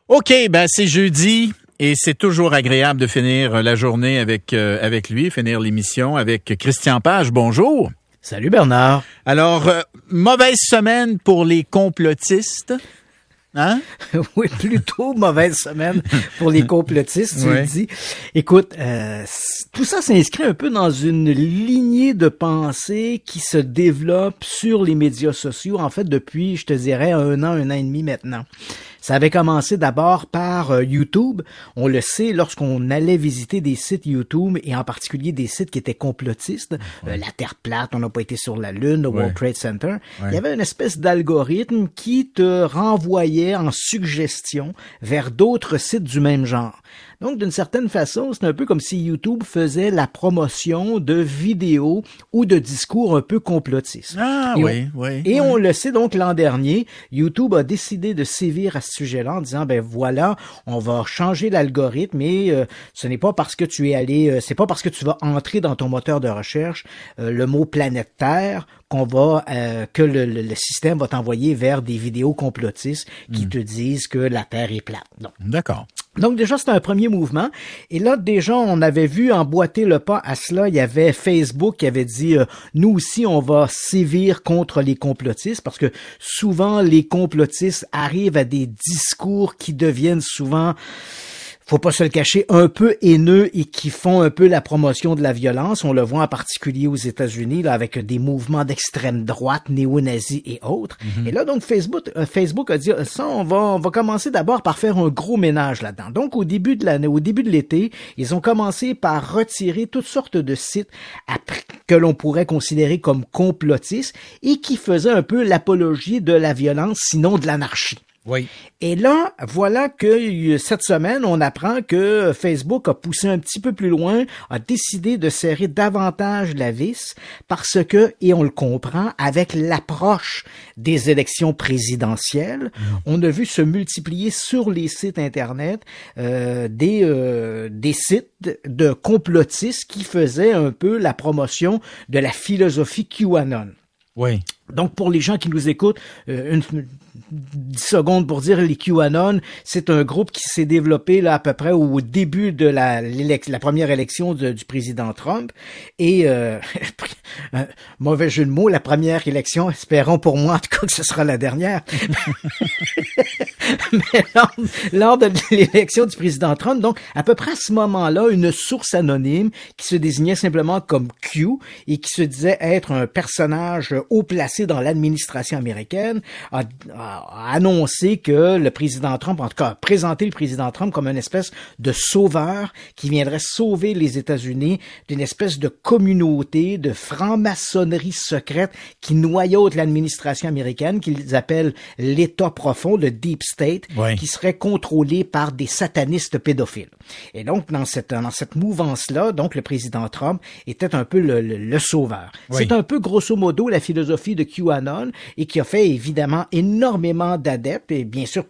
OK, ben c'est jeudi et c'est toujours agréable de finir la journée avec lui, finir l'émission avec Christian Page. Bonjour. Salut Bernard. Alors, mauvaise semaine pour les complotistes. Hein? Oui, plutôt mauvaise semaine pour les complotistes, tu le dis. Écoute, tout ça s'inscrit un peu dans une lignée de pensée qui se développe sur les médias sociaux, en fait, depuis, je te dirais, un an et demi maintenant. Ça avait commencé d'abord par YouTube. On le sait, lorsqu'on allait visiter des sites YouTube, et en particulier des sites qui étaient complotistes, la Terre plate, on n'a pas été sur la Lune, le World Trade Center, il y avait une espèce d'algorithme qui te renvoyait en suggestion vers d'autres sites du même genre. Donc, d'une certaine façon, c'est un peu comme si YouTube faisait la promotion de vidéos ou de discours un peu complotistes. Ah, Et on le sait donc l'an dernier, YouTube a décidé de sévir à ce sujet-là en disant, ben voilà, on va changer l'algorithme et ce n'est pas parce que tu es allé, c'est pas parce que tu vas entrer dans ton moteur de recherche le mot planète Terre qu'on va que le système va t'envoyer vers des vidéos complotistes qui te disent que la Terre est plate. Non. D'accord. Donc déjà, c'était un premier mouvement. Et là, déjà, on avait vu emboîter le pas à cela. Il y avait Facebook qui avait dit, nous aussi, on va sévir contre les complotistes parce que souvent, les complotistes arrivent à des discours qui deviennent souvent, faut pas se le cacher, un peu haineux et qui font un peu la promotion de la violence. On le voit en particulier aux États-Unis, là, avec des mouvements d'extrême droite, néo-nazis et autres. Et là, donc, Facebook a dit, ça, on va commencer d'abord par faire un gros ménage là-dedans. Donc, au début de l'été, ils ont commencé par retirer toutes sortes de sites que l'on pourrait considérer comme complotistes et qui faisaient un peu l'apologie de la violence, sinon de l'anarchie. Oui. Et là, voilà que cette semaine, on apprend que Facebook a poussé un petit peu plus loin, a décidé de serrer davantage la vis parce que, et on le comprend, avec l'approche des élections présidentielles, on a vu se multiplier sur les sites Internet des sites de complotistes qui faisaient un peu la promotion de la philosophie QAnon. Oui. Donc, pour les gens qui nous écoutent, 10 secondes pour dire les QAnon, c'est un groupe qui s'est développé là à peu près au début de la première élection du président Trump. Et mauvais jeu de mots, la première élection, espérons pour moi en tout cas que ce sera la dernière. Mais lors de l'élection du président Trump, donc à peu près à ce moment-là, une source anonyme qui se désignait simplement comme Q et qui se disait être un personnage haut placé dans l'administration américaine a annoncé que le président Trump, en tout cas a présenté le président Trump comme une espèce de sauveur qui viendrait sauver les États-Unis d'une espèce de communauté de franc-maçonnerie secrète qui noyaute l'administration américaine, qu'ils appellent l'État profond, le Deep State, qui serait contrôlé par des satanistes pédophiles. Et donc, dans cette mouvance-là, donc le président Trump était un peu le sauveur. C'est un peu grosso modo la philosophie de QAnon et qui a fait évidemment énormément d'adeptes et bien sûr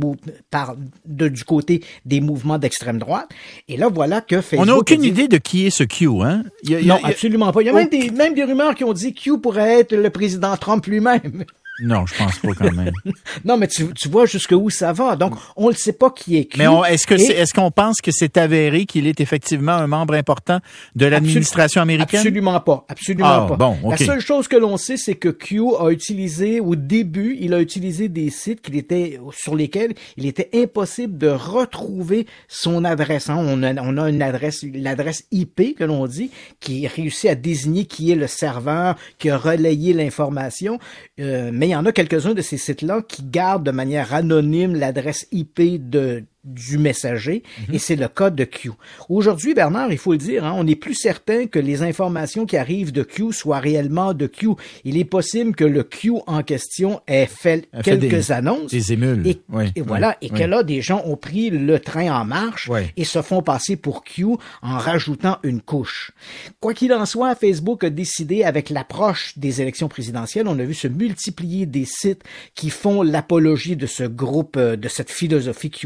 du côté des mouvements d'extrême droite. Et là, voilà que Facebook... On n'a aucune idée de qui est ce Q, hein? Non, absolument pas. Il y a même des rumeurs qui ont dit que Q pourrait être le président Trump lui-même. Non, je pense pas quand même. Non, mais tu vois jusqu'où ça va. Donc, on ne sait pas qui est Q. Mais est-ce qu'on pense que c'est avéré qu'il est effectivement un membre important de l'administration américaine? Absolument pas. Absolument pas. Bon, okay. La seule chose que l'on sait, c'est que Q a utilisé, au début, il a utilisé des sites sur lesquels il était impossible de retrouver son adresse. Hein. On a l'adresse IP que l'on dit, qui réussit à désigner qui est le serveur qui a relayé l'information. Mais il y en a quelques-uns de ces sites-là qui gardent de manière anonyme l'adresse IP du messager, et c'est le cas de Q. Aujourd'hui, Bernard, il faut le dire, hein, on n'est plus certain que les informations qui arrivent de Q soient réellement de Q. Il est possible que le Q en question ait fait quelques annonces. Des émules. Et voilà, que là, des gens ont pris le train en marche et se font passer pour Q en rajoutant une couche. Quoi qu'il en soit, Facebook a décidé, avec l'approche des élections présidentielles, on a vu se multiplier des sites qui font l'apologie de ce groupe, de cette philosophie QAnon.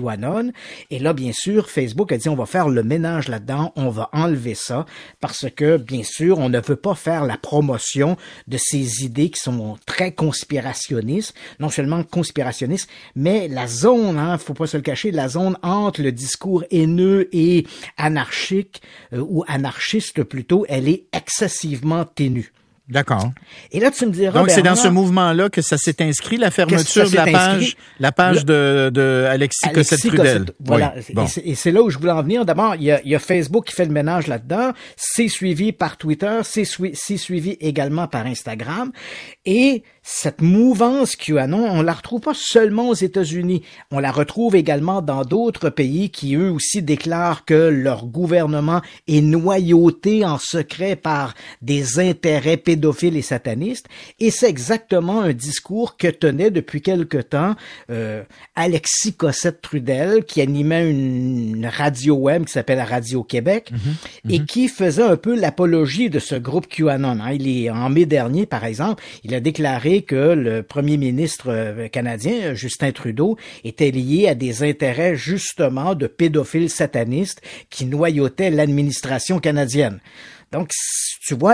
canadienne. Et là, bien sûr, Facebook a dit on va faire le ménage là-dedans, on va enlever ça, parce que, bien sûr, on ne veut pas faire la promotion de ces idées qui sont très conspirationnistes, non seulement conspirationnistes, mais la zone, faut pas se le cacher, la zone entre le discours haineux et anarchique, ou anarchiste plutôt, elle est excessivement ténue. D'accord. Et là, tu me diras, donc, c'est Bernard, dans ce mouvement-là que ça s'est inscrit, la fermeture de la page de Alexis Cossette-Trudel. Voilà. Oui. Bon. Et c'est là où je voulais en venir. D'abord, il y a Facebook qui fait le ménage là-dedans. C'est suivi par Twitter. C'est suivi également par Instagram. Et cette mouvance QAnon, on la retrouve pas seulement aux États-Unis. On la retrouve également dans d'autres pays qui, eux aussi, déclarent que leur gouvernement est noyauté en secret par des intérêts pédophiles et satanistes. Et c'est exactement un discours que tenait depuis quelque temps Alexis Cossette-Trudel, qui animait une radio web qui s'appelle Radio-Québec et qui faisait un peu l'apologie de ce groupe QAnon. En mai dernier, par exemple, il a déclaré que le premier ministre canadien, Justin Trudeau, était lié à des intérêts justement de pédophiles satanistes qui noyautaient l'administration canadienne. Donc, tu vois,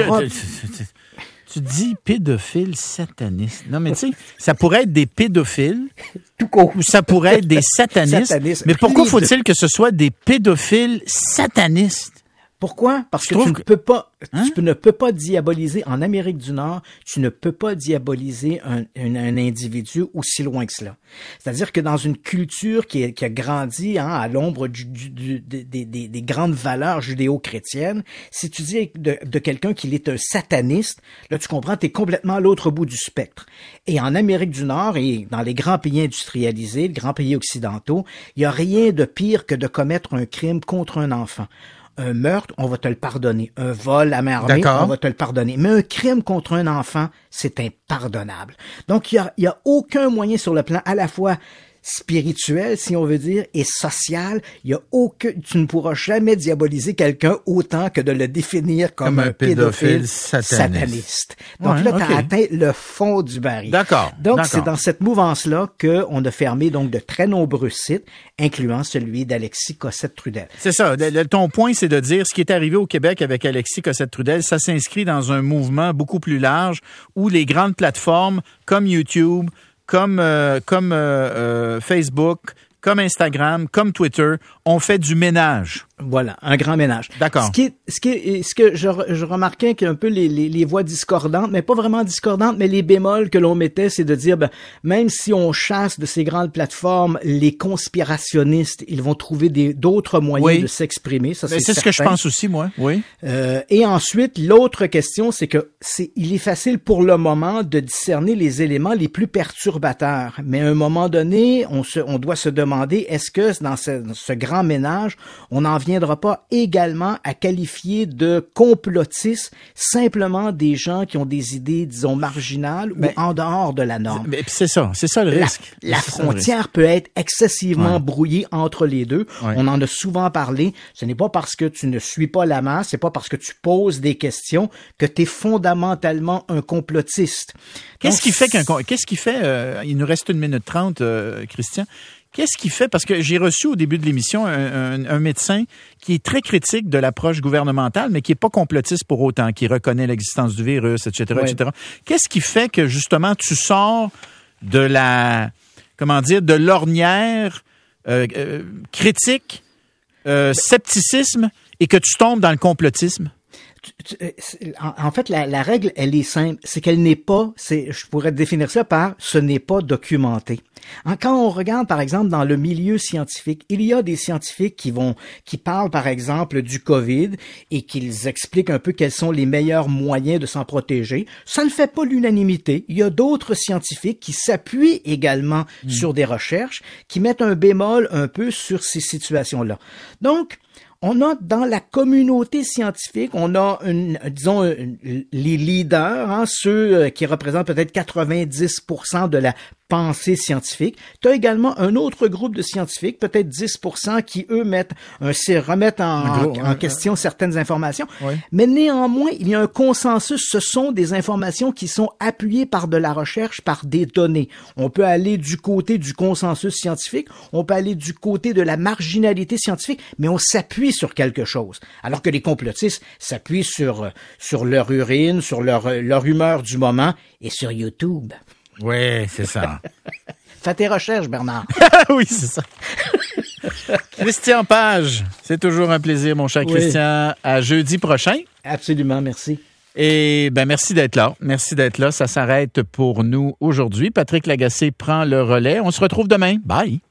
tu dis pédophile sataniste. Non, mais tu sais, ça pourrait être des pédophiles ou ça pourrait être des satanistes. Mais pourquoi faut-il que ce soit des pédophiles satanistes? Pourquoi? Parce que tu ne peux pas diaboliser, en Amérique du Nord, tu ne peux pas diaboliser un individu aussi loin que cela. C'est-à-dire que dans une culture qui a grandi à l'ombre des grandes valeurs judéo-chrétiennes, si tu dis de quelqu'un qu'il est un sataniste, là tu comprends, t'es complètement à l'autre bout du spectre. Et en Amérique du Nord et dans les grands pays industrialisés, les grands pays occidentaux, il y a rien de pire que de commettre un crime contre un enfant. Un meurtre, on va te le pardonner. Un vol à main armée, on va te le pardonner. Mais un crime contre un enfant, c'est impardonnable. Donc, il y a aucun moyen sur le plan à la fois spirituel, si on veut dire, et social. Tu ne pourras jamais diaboliser quelqu'un autant que de le définir comme un pédophile sataniste. Donc là, tu as atteint le fond du baril. D'accord. Donc, c'est dans cette mouvance-là qu'on a fermé donc de très nombreux sites, incluant celui d'Alexis Cossette-Trudel. C'est ça. Ton point, c'est de dire ce qui est arrivé au Québec avec Alexis Cossette-Trudel, ça s'inscrit dans un mouvement beaucoup plus large où les grandes plateformes comme YouTube, comme Facebook, comme Instagram, comme Twitter, ont fait du ménage. Voilà, un grand ménage. D'accord. Ce que je remarquais qu'un peu les voix discordantes, mais pas vraiment discordantes, mais les bémols que l'on mettait, c'est de dire, même si on chasse de ces grandes plateformes les conspirationnistes, ils vont trouver d'autres moyens de s'exprimer. Ça, c'est ce que je pense aussi, moi. Oui. Et ensuite, l'autre question, c'est que il est facile pour le moment de discerner les éléments les plus perturbateurs. Mais à un moment donné, on doit se demander, est-ce que dans ce grand ménage, on en viendra pas également à qualifier de complotistes simplement des gens qui ont des idées, disons, marginales ou en dehors de la norme. Mais c'est ça le risque. La frontière peut être excessivement brouillée entre les deux. Ouais. On en a souvent parlé. Ce n'est pas parce que tu ne suis pas la masse, c'est pas parce que tu poses des questions que tu es fondamentalement un complotiste. Qu'est-ce qui fait, il nous reste 1 minute 30, Christian. Qu'est-ce qui fait, parce que j'ai reçu au début de l'émission un médecin qui est très critique de l'approche gouvernementale, mais qui est pas complotiste pour autant, qui reconnaît l'existence du virus, etc., etc. Qu'est-ce qui fait que, justement, tu sors de de l'ornière critique, scepticisme, et que tu tombes dans le complotisme? En fait, la règle, elle est simple. C'est qu'elle n'est pas, je pourrais définir ça par ce n'est pas documenté. Quand on regarde, par exemple, dans le milieu scientifique, il y a des scientifiques qui parlent, par exemple, du COVID et qu'ils expliquent un peu quels sont les meilleurs moyens de s'en protéger. Ça ne fait pas l'unanimité. Il y a d'autres scientifiques qui s'appuient également sur des recherches, qui mettent un bémol un peu sur ces situations-là. Donc, on a dans la communauté scientifique, on a les leaders, ceux qui représentent peut-être 90% de la pensée scientifique. Tu as également un autre groupe de scientifiques, peut-être 10%, qui, eux, remettent en question certaines informations. Oui. Mais néanmoins, il y a un consensus. Ce sont des informations qui sont appuyées par de la recherche, par des données. On peut aller du côté du consensus scientifique, on peut aller du côté de la marginalité scientifique, mais on s'appuie sur quelque chose. Alors que les complotistes s'appuient sur leur urine, sur leur humeur du moment et sur YouTube. Oui, c'est ça. Fais tes recherches, Bernard. Oui, c'est ça. Christian Page, c'est toujours un plaisir, mon cher Christian. À jeudi prochain. Absolument, merci. Et merci d'être là. Merci d'être là. Ça s'arrête pour nous aujourd'hui. Patrick Lagacé prend le relais. On se retrouve demain. Bye.